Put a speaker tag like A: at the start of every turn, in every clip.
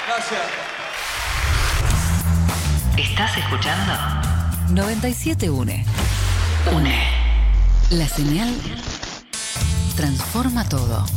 A: Gracias.
B: ¿Estás escuchando?
C: 97.1.
B: UNE.
C: La señal transforma todo.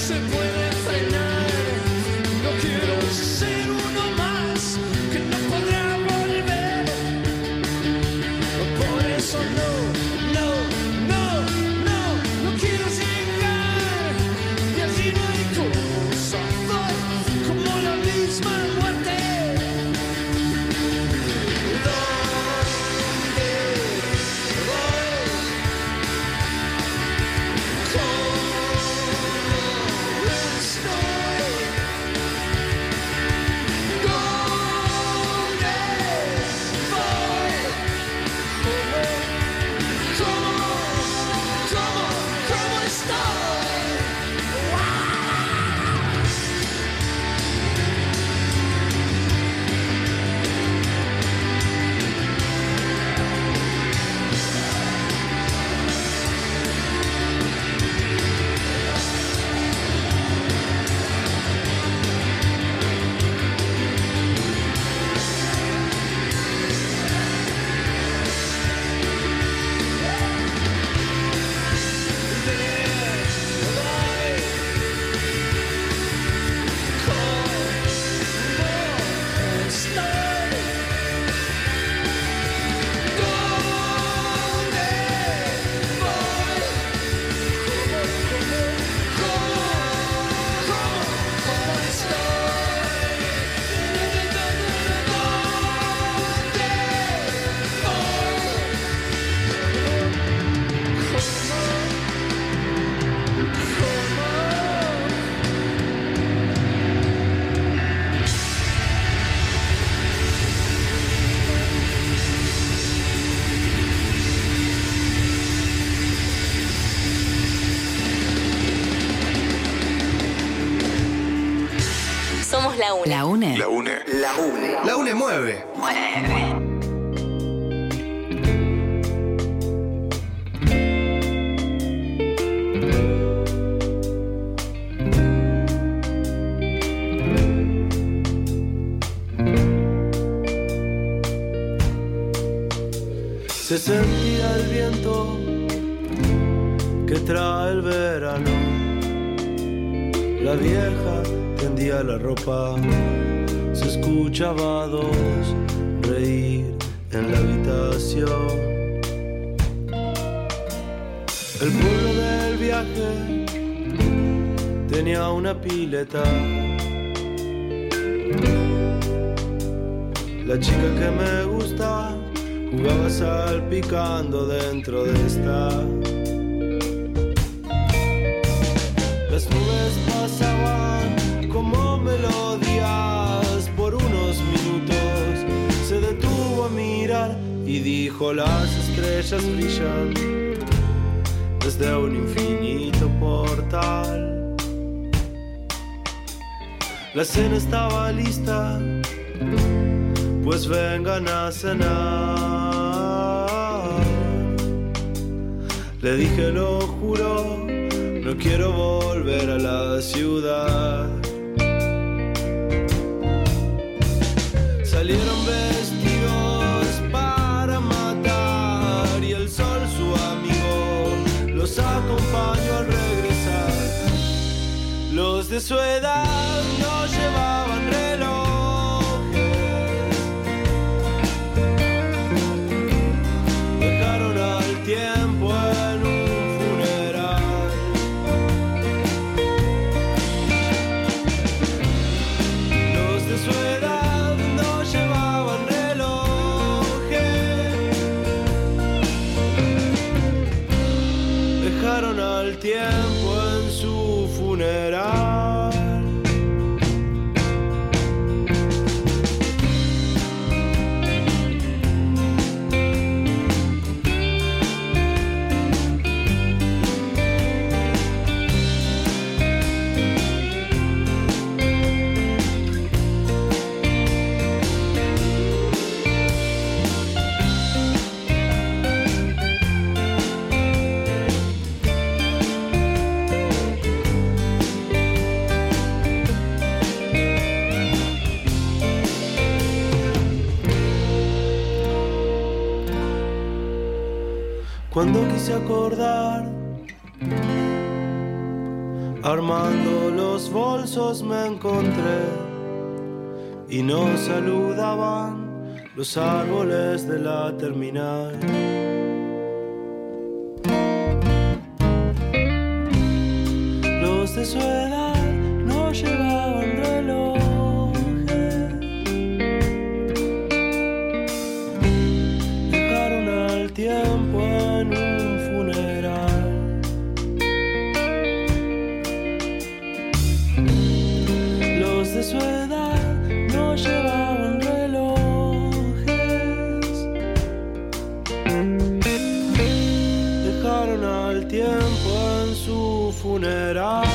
D: Ser uno más que no podré
C: La UNE.
A: La UNE.
D: La UNE.
A: La UNE mueve.
E: Se sentía el viento que trae el verano. La vieja tendía la ropa, se escuchaba a dos reír en la habitación. El pueblo del viaje tenía una pileta. La chica que me gusta jugaba salpicando dentro de esta. Las nubes pasaban como melodías por unos minutos. Se detuvo a mirar y dijo: las estrellas brillan desde un infinito portal. La cena estaba lista, pues vengan a cenar. Le dije, lo juro, no quiero volver a la ciudad. Salieron vestidos para matar y el sol, su amigo, los acompañó al regresar. Los de su edad no llevaban reloj. Tiempo en un funeral. Los de su edad no llevaban relojes. Dejaron al tiempo en su funeral. Cuando quise acordar, armando los bolsos me encontré y nos saludaban los árboles de la terminal. Los de su edad no llevaban reloj. Tiempo en un funeral. Los de su edad no llevaban relojes. Dejaron al tiempo en su funeral.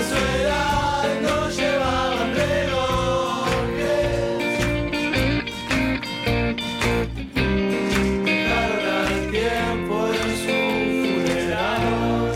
E: su edad no llevaban relojes. Dejaron al tiempo en su funeral.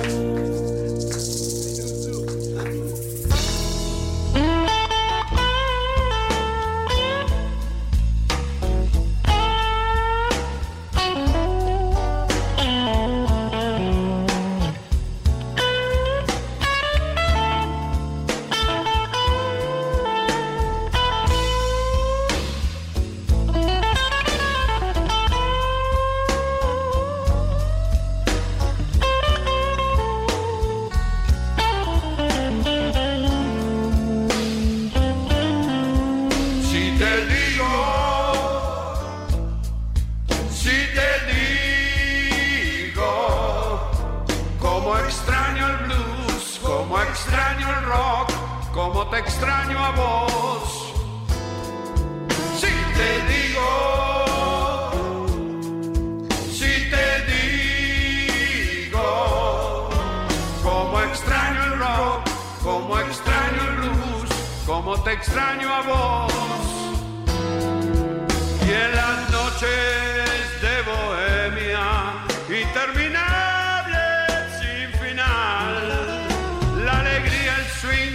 A: Cómo te extraño a vos. Si te digo, cómo extraño el rock, cómo extraño el blues, cómo te extraño a vos. Y en las noches de bohemia interminables sin final, la alegría, el swing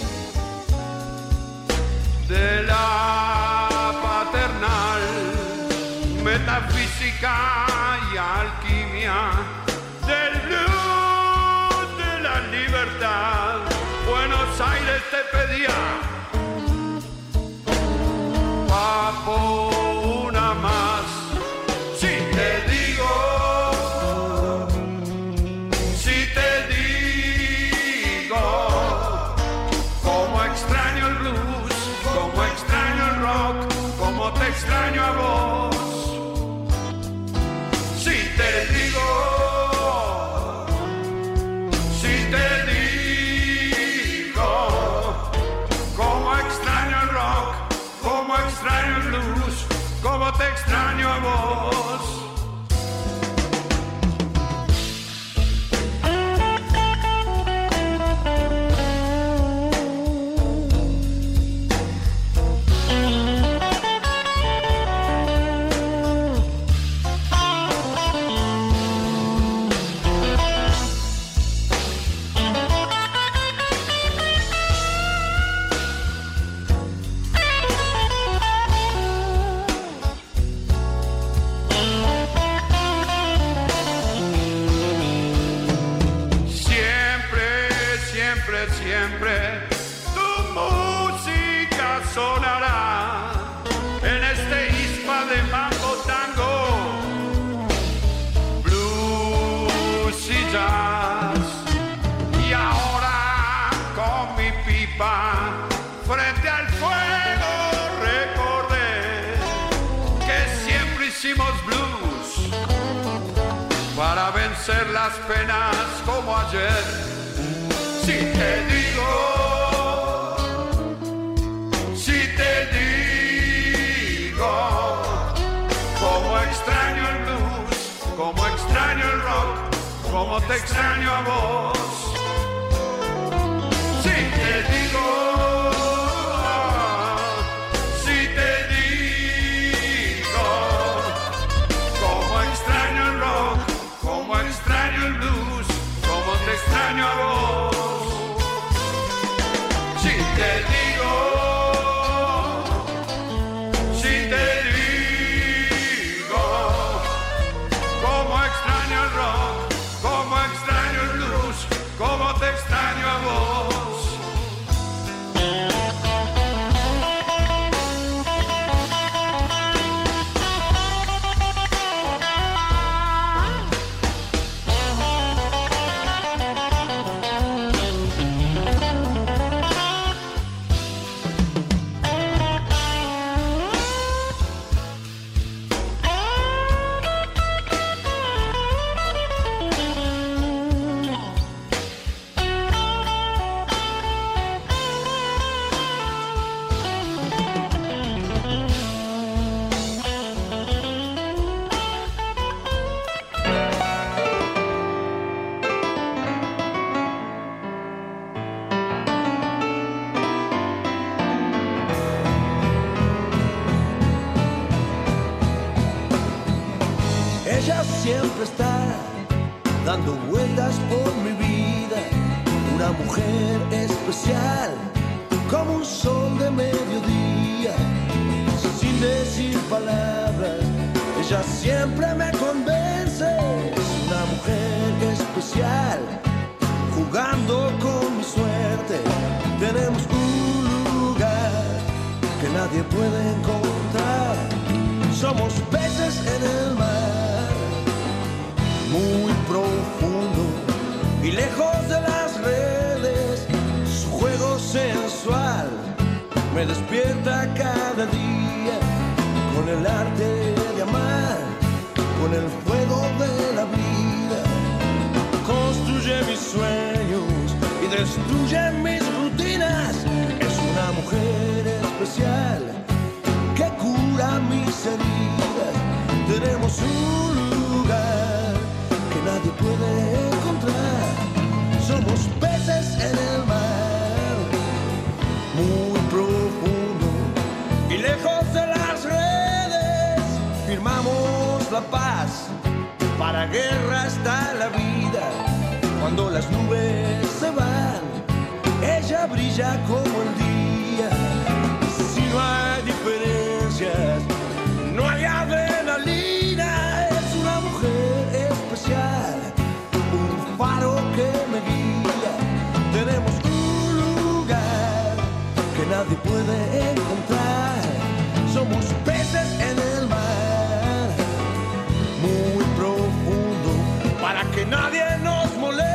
A: de la paternal, metafísica y alquimia del blues de la libertad. Buenos Aires te pedía, papo, una más. Si te digo, cómo extraño el blues, cómo extraño el rock, cómo te extraño a vos. Si te digo, cómo extraño el rock, cómo extraño el blues, cómo te extraño a vos. Siempre tu música sonará en este ispa de mambo, tango, blues y jazz. Y ahora con mi pipa frente al fuego recordé que siempre hicimos blues para vencer las penas como ayer. Si te digo, cómo extraño el blues, cómo extraño el rock, cómo te extraño a vos. Si te digo, cómo extraño el rock, cómo extraño el blues, cómo te extraño a vos. Si te digo, cómo extraño el rock, cómo extraño el blues, cómo te extraño a vos.
E: siempre está dando vueltas por mi vida. Una mujer especial, como un sol de mediodía. Sin decir palabras, ella siempre me convence. Es una mujer especial, jugando con mi suerte. Tenemos un lugar que nadie puede encontrar. Somos peces en el mar, muy profundo y lejos de las redes. Su juego sensual me despierta cada día, con el arte de amar, con el fuego de la vida. Construye mis sueños y destruye mis rutinas. Es una mujer especial que cura mis heridas. Tenemos un lugar que nadie puede encontrar. Somos peces en el mar, muy profundo y lejos de las redes. Firmamos la paz, para guerra está la vida. Cuando las nubes se van, ella brilla como el día. Si no hay diferencias, no hay adrenalina. Es una mujer especial, un faro que me guía. Tenemos un lugar que nadie puede encontrar. Somos peces en el mar, muy profundo, para que nadie nos moleste.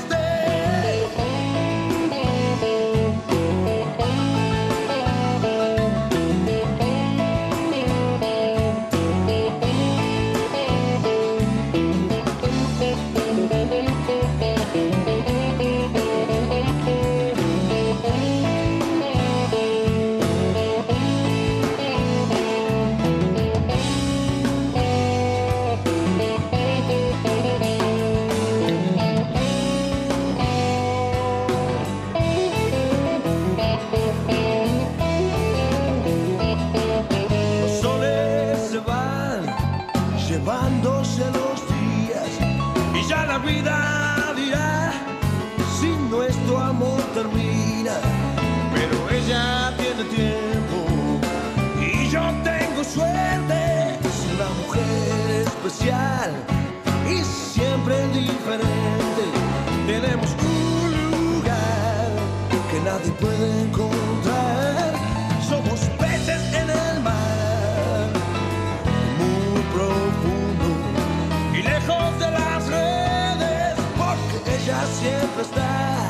E: Llevándose los días y ya la vida dirá si nuestro amor termina. Pero ella tiene tiempo y yo tengo suerte. Es una mujer especial y siempre diferente. Tenemos un lugar que nadie puede encontrar. Somos peces en el mar, muy profundo y lejos de las redes, porque ella siempre está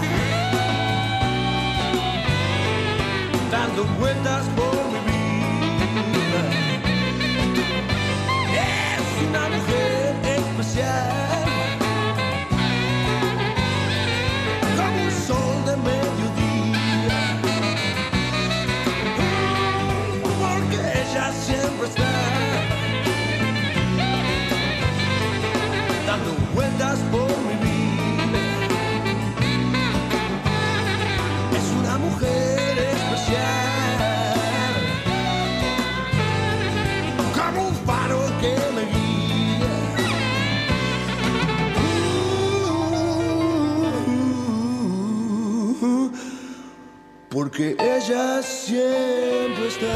E: dando vueltas por mi vida. Es una mujer especial, como un sol de mediodía, porque ella siempre está dando vueltas por mi vida. Es una mujer especial, como un faro que me guía. Porque ella siempre está.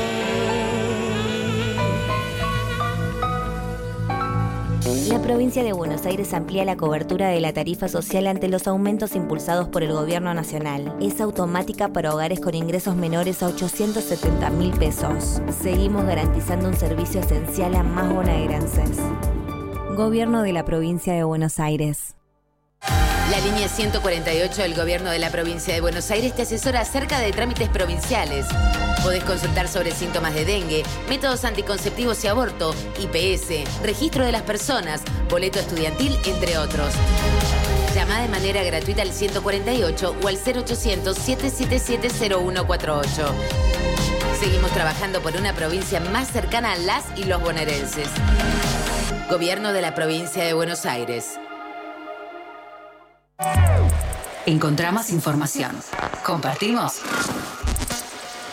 D: La provincia de Buenos Aires amplía la cobertura de la tarifa social ante los aumentos impulsados por el gobierno nacional. Es automática para hogares con ingresos menores a 870.000 pesos. Seguimos garantizando un servicio esencial a más bonaerenses. Gobierno de la provincia de Buenos Aires.
B: La línea 148 del Gobierno de la Provincia de Buenos Aires te asesora acerca de trámites provinciales. Podés consultar sobre síntomas de dengue, métodos anticonceptivos y aborto, IPS, registro de las personas, boleto estudiantil, entre otros. Llama de manera gratuita al 148 o al 0800-777-0148. Seguimos trabajando por una provincia más cercana a las y los bonaerenses. Gobierno de la Provincia de Buenos Aires.
C: Encontramos información. Compartimos.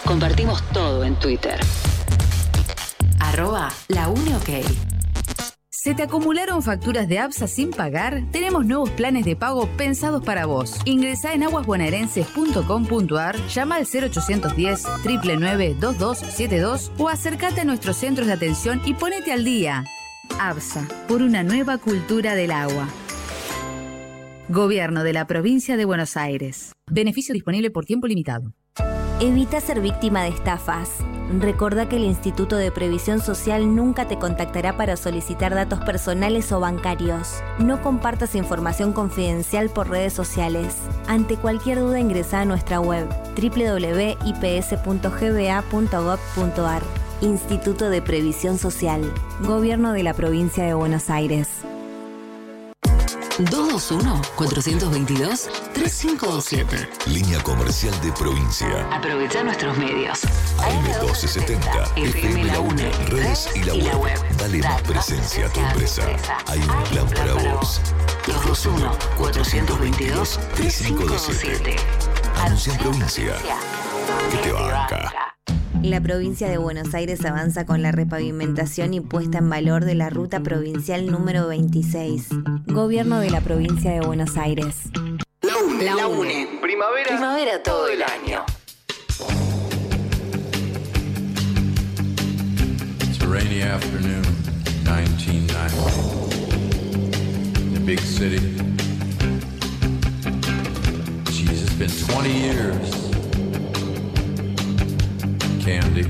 C: Compartimos todo en Twitter. @launiok. ¿Se te acumularon facturas de ABSA sin pagar? Tenemos nuevos planes de pago pensados para vos. Ingresá en aguasbonaerenses.com.ar, llama al 0810 999 2272 o acércate a nuestros centros de atención y ponete al día. ABSA, por una nueva cultura del agua. Gobierno de la Provincia de Buenos Aires. Beneficio disponible por tiempo limitado.
D: Evita ser víctima de estafas. Recordá que el Instituto de Previsión Social nunca te contactará para solicitar datos personales o bancarios. No compartas información confidencial por redes sociales. Ante cualquier duda ingresá a nuestra web www.ips.gba.gov.ar. Instituto de Previsión Social. Gobierno de la Provincia de Buenos Aires.
C: 221-422-3527.
F: Línea comercial de provincia.
C: Aprovecha nuestros medios.
F: AM1270, FM La UNE, redes y la web. Dale más presencia a tu empresa. Hay un plan para vos. 221-422-3527. Anuncia en provincia. Que te banca.
D: La provincia de Buenos Aires avanza con la repavimentación y puesta en valor de la ruta provincial número 26. Gobierno de la provincia de Buenos Aires.
B: La UNE. Primavera todo el año.
A: It's a rainy afternoon, 1990. The big city. Jeez, it's been 20 years. Candy,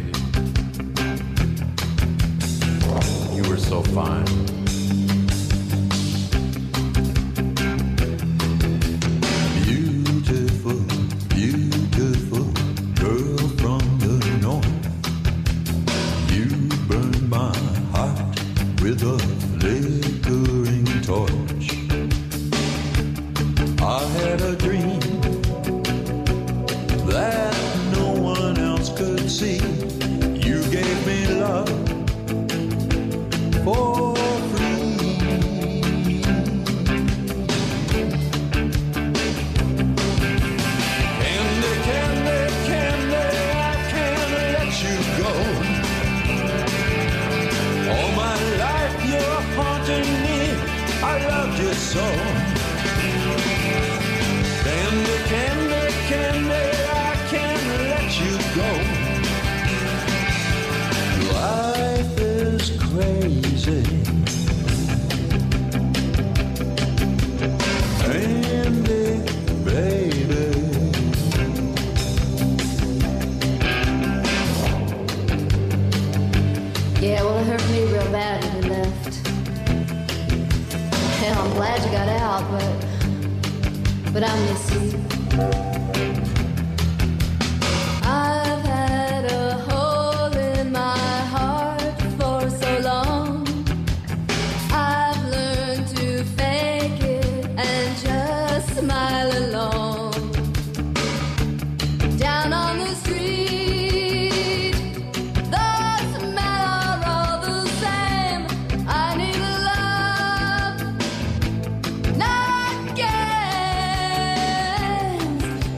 A: you were so fine.
G: Beautiful, beautiful girl from the north. You burn my heart with a flickering torch. I had a dream that no one else could see. You gave me love for free. Candy, candy, candy, I can't let you go. All my life you're haunting me, I love you so. Candy, candy, candy, I can't let you go. Life is crazy. Candy, baby.
H: Yeah, well, it hurt me real bad when you left. Hell, I'm glad you got out, but I miss you. I've had a hole in my heart for so long. I've learned to fake it and just smile along. Down on the street, the smell are all the same. I need love, not games.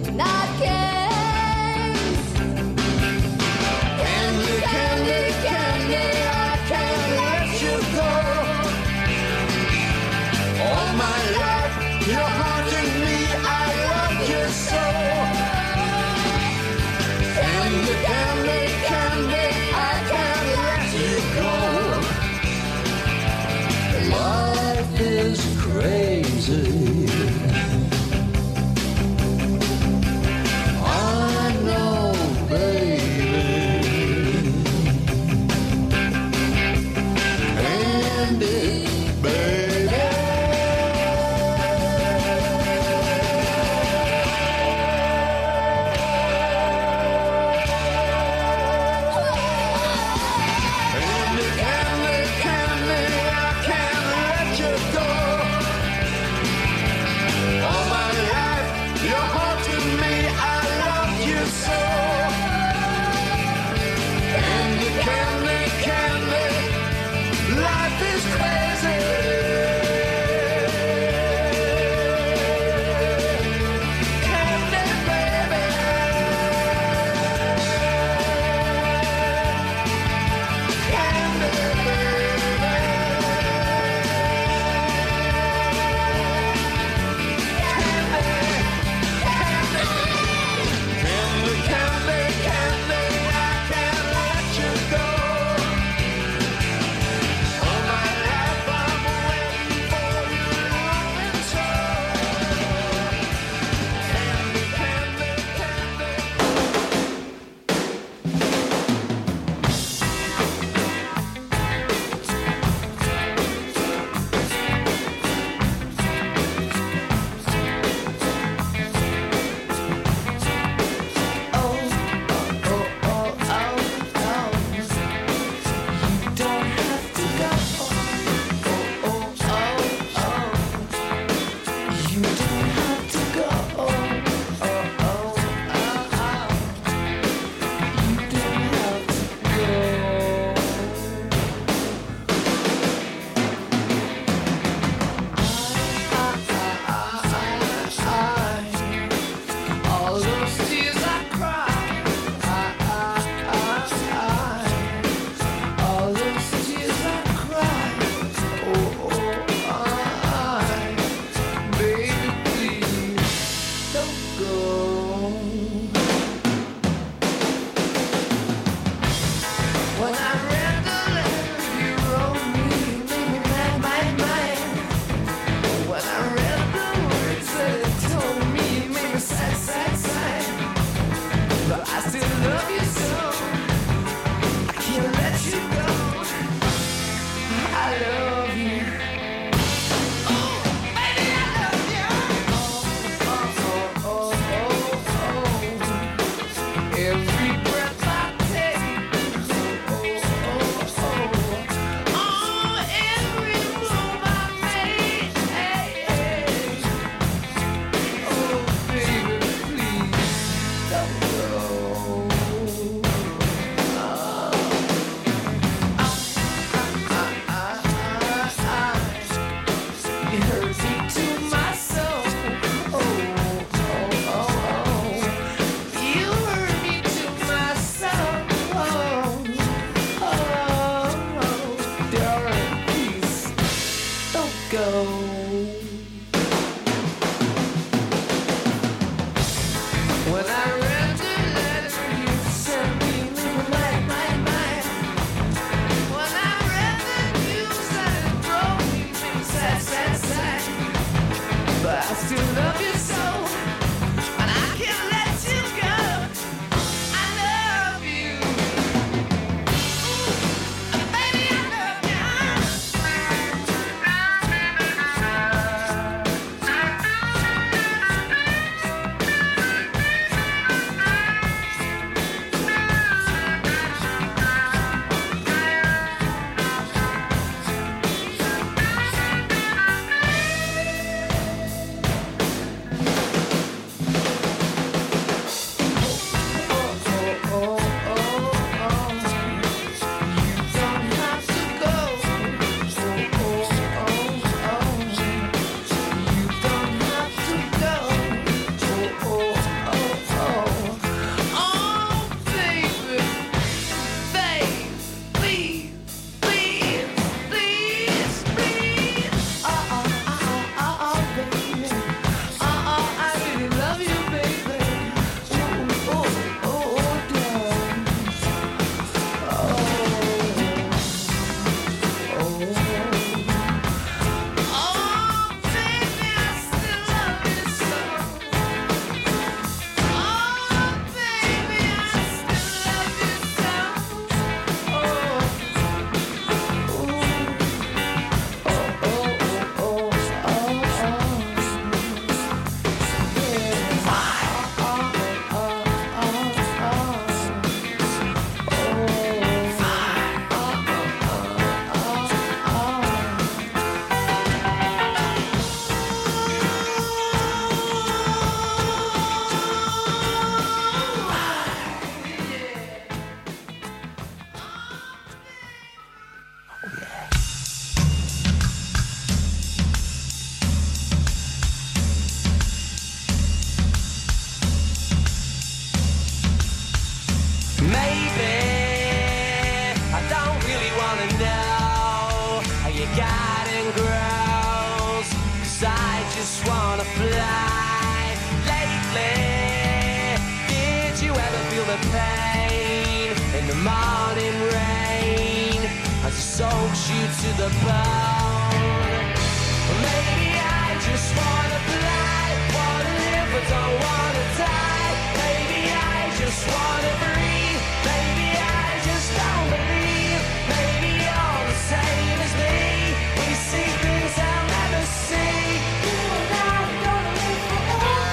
I: pain in the morning rain as it soaks you to the bone. Maybe I just wanna fly, wanna live but don't wanna die. Maybe I just wanna breathe, maybe I just don't believe. Maybe you're the same as me, we see things I'll never see. You and I are gonna live forever.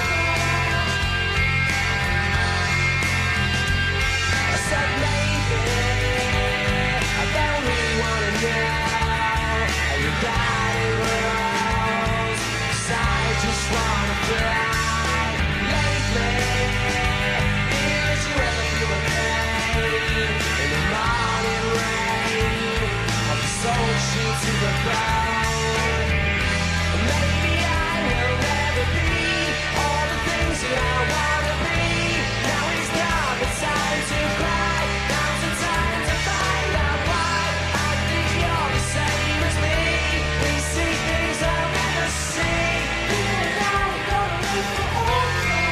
I: I said maybe I don't really wanna know how you got it wrong, 'cause I just wanna fly. Lately, did you ever feel the pain in the morning rain of the soul shoot to the bone? Maybe I will never be all the things that I wanna be. Now it's not the time to cry, now's the time to find out why. I think you're the same as me, we see things I'll never see. You and I are gonna live forever.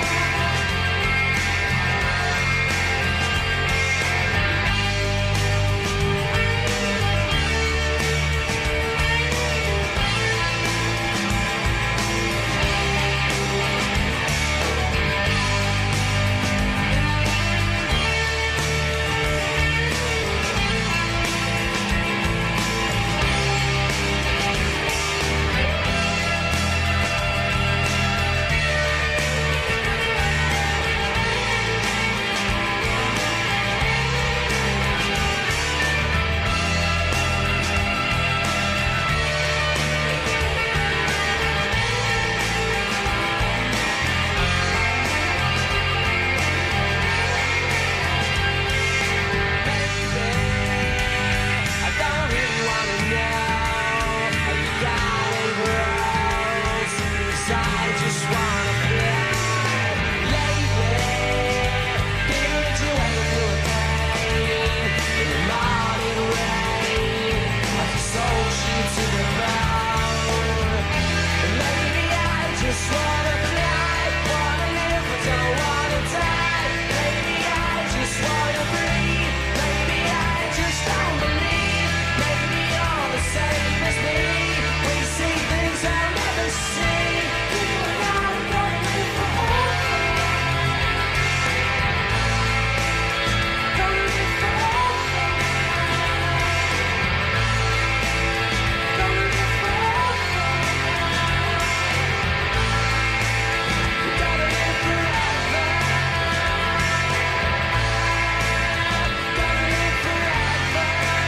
I: I don't really wanna know how you got it wrong, 'cause I just wanna fly. Lately, did you ever feel the pain in the morning rain as it soaks you to the bone? Maybe I just wanna fly, wanna live but don't wanna die. Maybe I just wanna breathe, maybe I just don't believe. Maybe you're the same as me, we see things I'll never see. You and I are gonna live forever. Gonna live forever. Gonna live forever. Gonna live forever. Gonna live forever.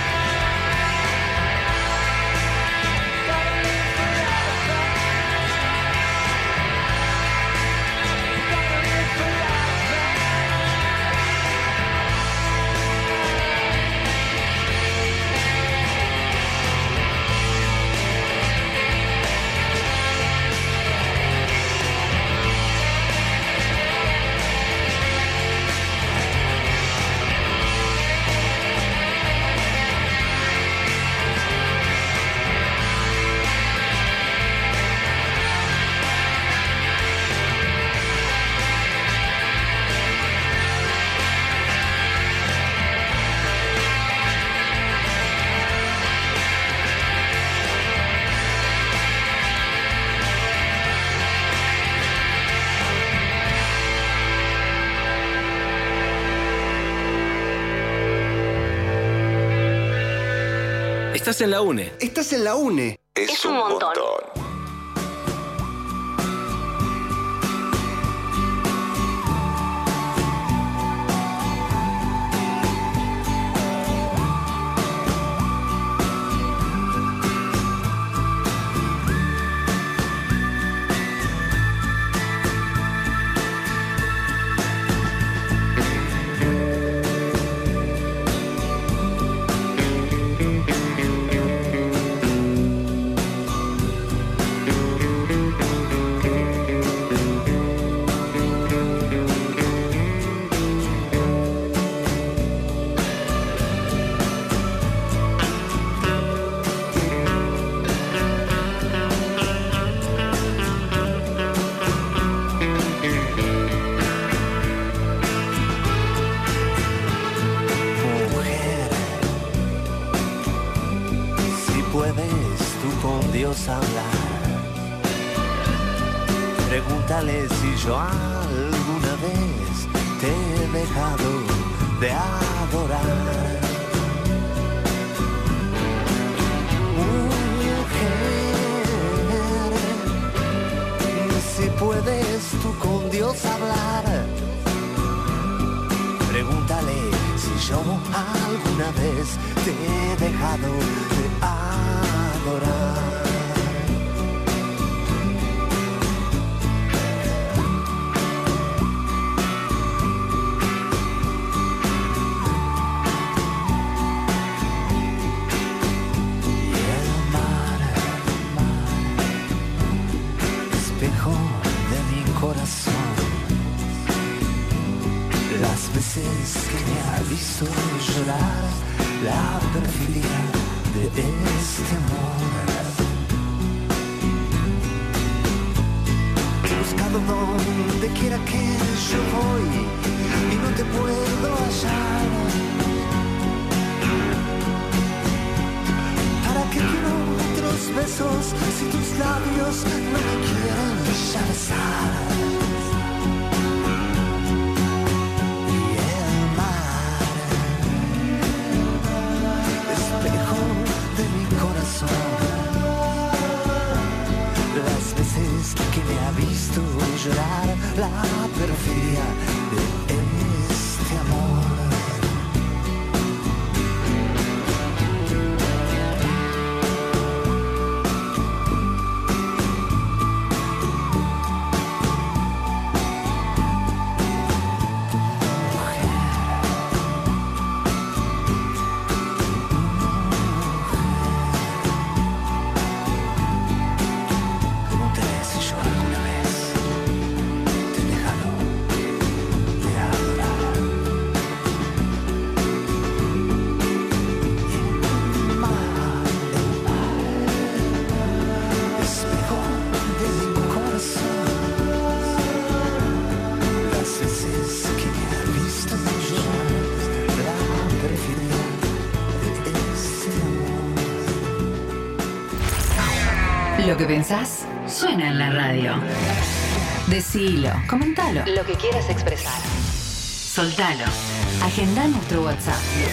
I: Gonna live forever. Gonna live forever.
J: Estás en la UNE.
K: Estás en la UNE.
F: Es un montón.
K: Pregúntale si yo alguna vez te he dejado de adorar. Mujer, si puedes tú con Dios hablar, pregúntale si yo alguna vez te he dejado de adorar. Las veces que me ha visto llorar la perfidia de este amor. He buscado donde quiera que yo voy y no te puedo hallar. ¿Para qué quiero otros besos si tus labios no me quieren ya besar? Las veces que me ha visto llorar la perfidia de este amor.
C: Lo que pensás suena en la radio. Decilo, comentalo. Lo que quieras expresar. Soltalo. Agenda nuestro WhatsApp.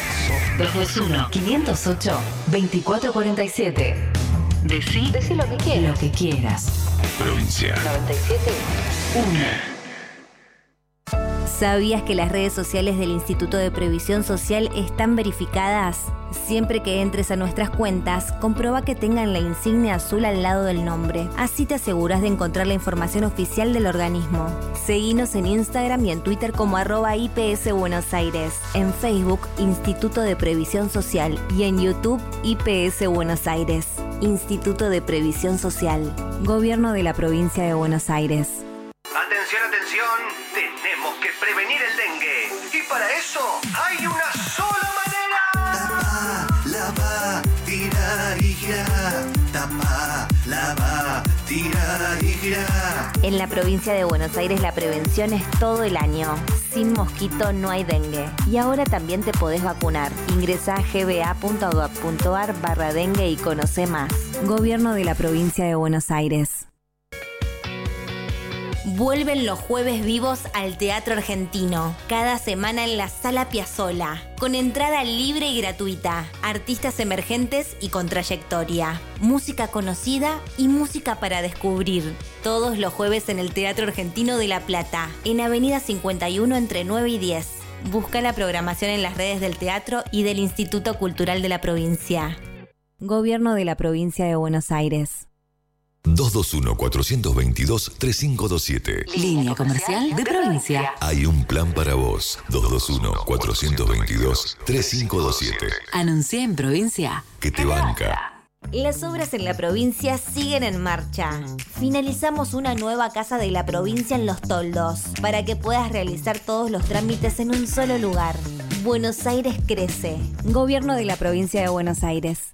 C: 221-508-2447. Decí lo que quieras. Lo que quieras.
F: Provincia
C: 97.1.
D: ¿Sabías que las redes sociales del Instituto de Previsión Social están verificadas? Siempre que entres a nuestras cuentas, comprueba que tengan la insignia azul al lado del nombre. Así te aseguras de encontrar la información oficial del organismo. Seguinos en Instagram y en Twitter como @IPS Buenos Aires. En Facebook, Instituto de Previsión Social. Y en YouTube, IPS Buenos Aires. Instituto de Previsión Social. Gobierno de la Provincia de Buenos Aires.
L: Atención, atención, tenemos que prevenir el dengue. Y para eso hay una sola manera.
K: Tapa, lava, tira y gira. Tapa, lava, tira y gira.
D: En la provincia de Buenos Aires la prevención es todo el año. Sin mosquito no hay dengue. Y ahora también te podés vacunar. Ingresá a gba.gov.ar/dengue y conoce más. Gobierno de la Provincia de Buenos Aires. Vuelven los jueves vivos al Teatro Argentino, cada semana en la Sala Piazzolla, con entrada libre y gratuita, artistas emergentes y con trayectoria, música conocida y música para descubrir. Todos los jueves en el Teatro Argentino de La Plata, en Avenida 51 entre 9 y 10. Busca la programación en las redes del teatro y del Instituto Cultural de la Provincia. Gobierno de la Provincia de Buenos Aires.
F: 221-422-3527.
C: Línea comercial de provincia.
F: Hay un plan para vos. 221-422-3527.
C: Anuncia en provincia.
F: Que te banca.
D: Las obras en la provincia siguen en marcha. Finalizamos una nueva casa de la provincia en Los Toldos para que puedas realizar todos los trámites en un solo lugar. Buenos Aires crece. Gobierno de la Provincia de Buenos Aires.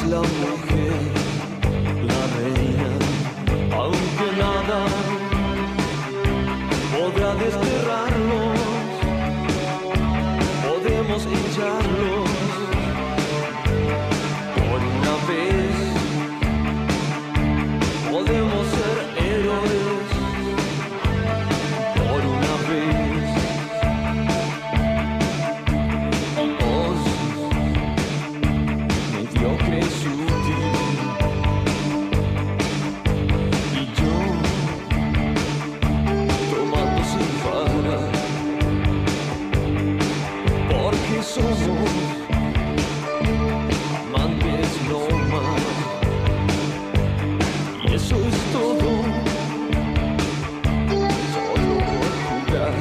E: la mujer, la reina, aunque nada podrá desterrarlos, podemos hincharlos por una vez, podemos ser héroes por una vez. Vos, mediocre y sutil, y yo tomando sin parar, porque somos amantes no más, y eso es todo, solo por jugar,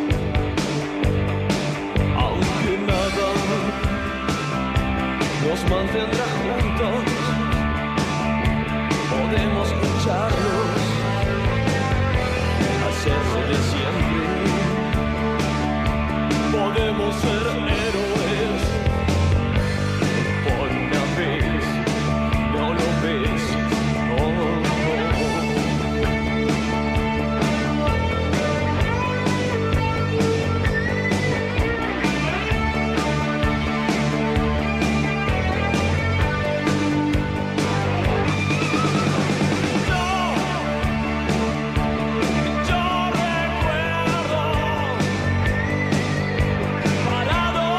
E: aunque nada nos mantendrá juntos, podemos lucharlos, hacerlo de siempre, podemos ser héroes por una vez, no lo ves, yo recuerdo parado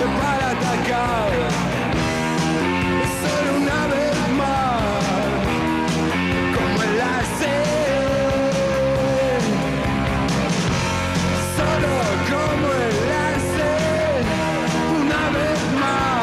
E: para atacar. Solo una vez más, como el hace. Solo como el hace, una vez más.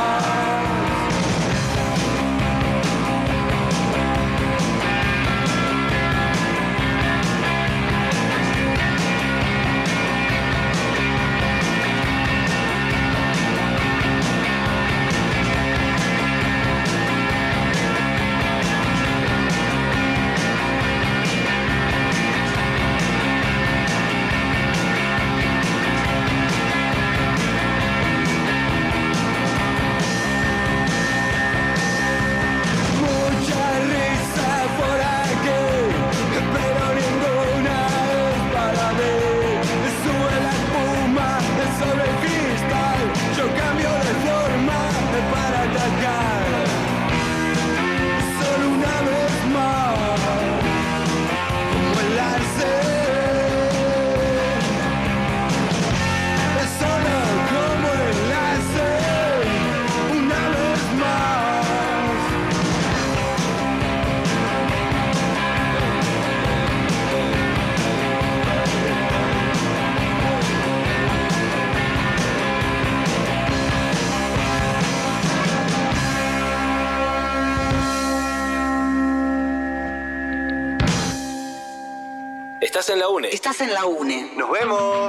J: Estás en la UNE.
M: Estás en la UNE.
L: Nos vemos.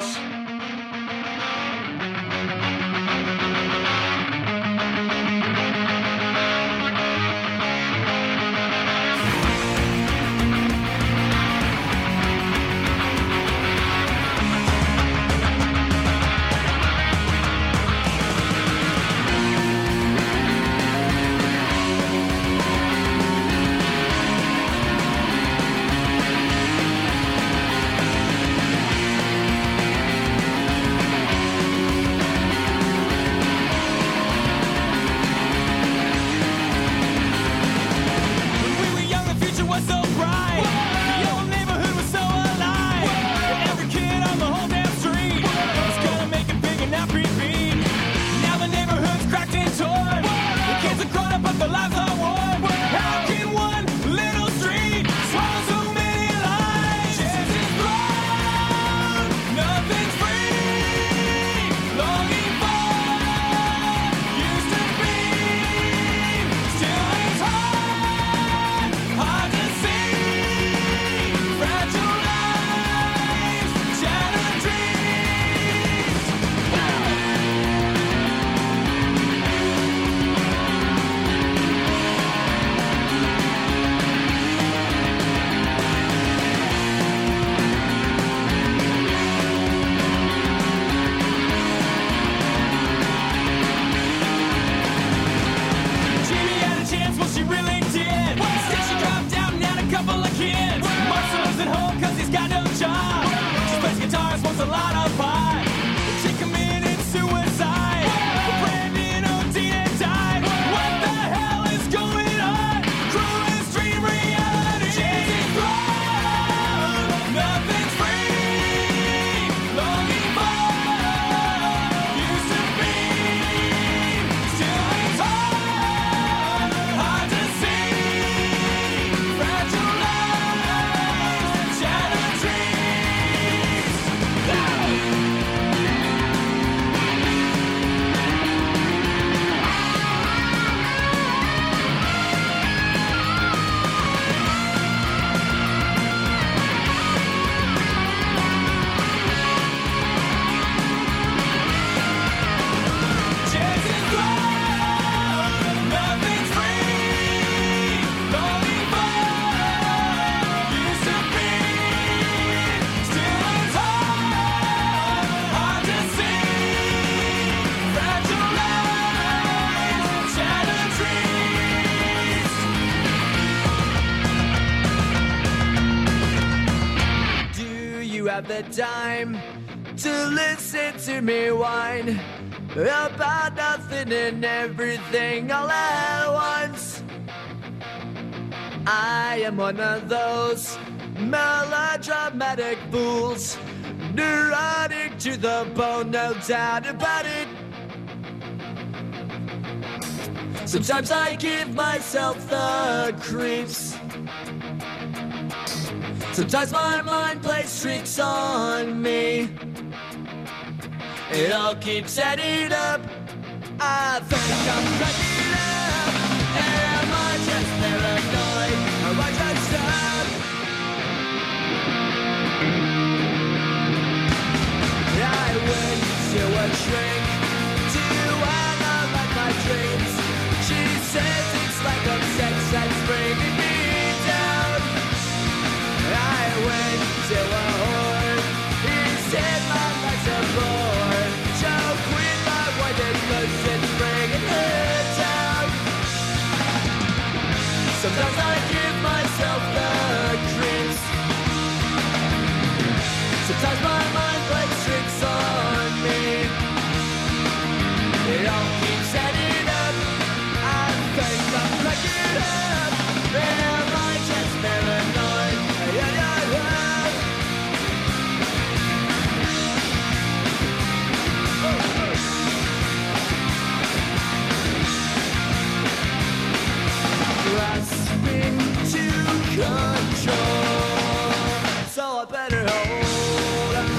N: have the time to listen to me whine about nothing and everything all at once. I am one of those melodramatic fools, neurotic to the bone, no doubt about it. Sometimes I give myself the creeps. Sometimes my mind plays tricks on me. It all keeps adding up. I think I'm cracking up. Am I just paranoid? Am I just up? I went to a shrink to analyze my dreams. She says it's like a sex that's bringing me down. I went to a whore. He said my life's a bore. So quit my wife because it's bringing her down. Sometimes I give myself the creeps. Sometimes my mind plays tricks on me. It all keeps adding up. I think I'm cracking up. Am I just paranoid? Yeah, yeah, yeah. Grasping to control, so I better hold on.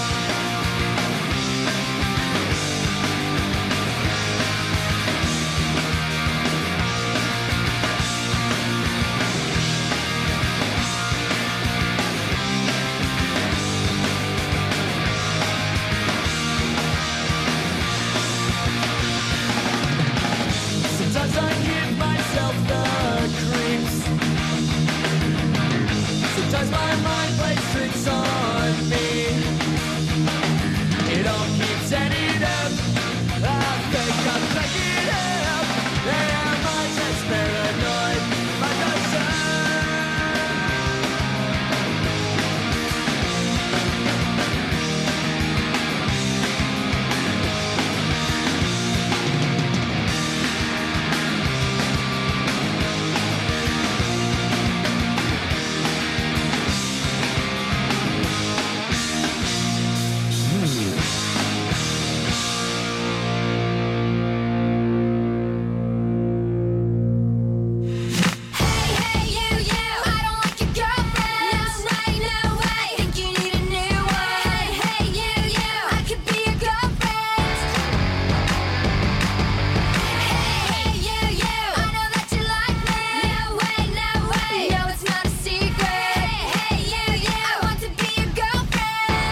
N: Sometimes I give myself the creeps. Sometimes my mind plays tricks on me. It all keeps adding up. I think I'm cracking up. Am I just paranoid? Am I just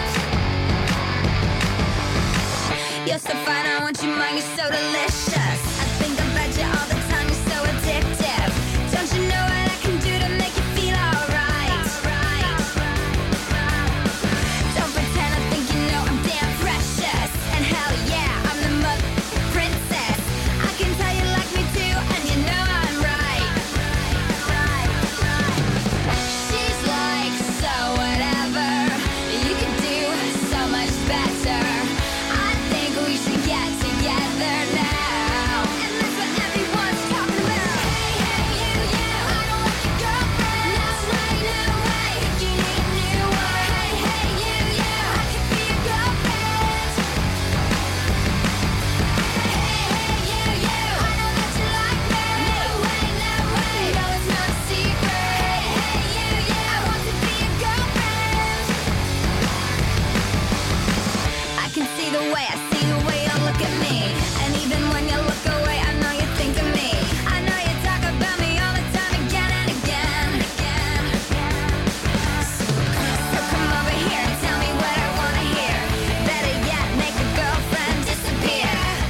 H: You're so fine, I want you, mine, you're so delicious.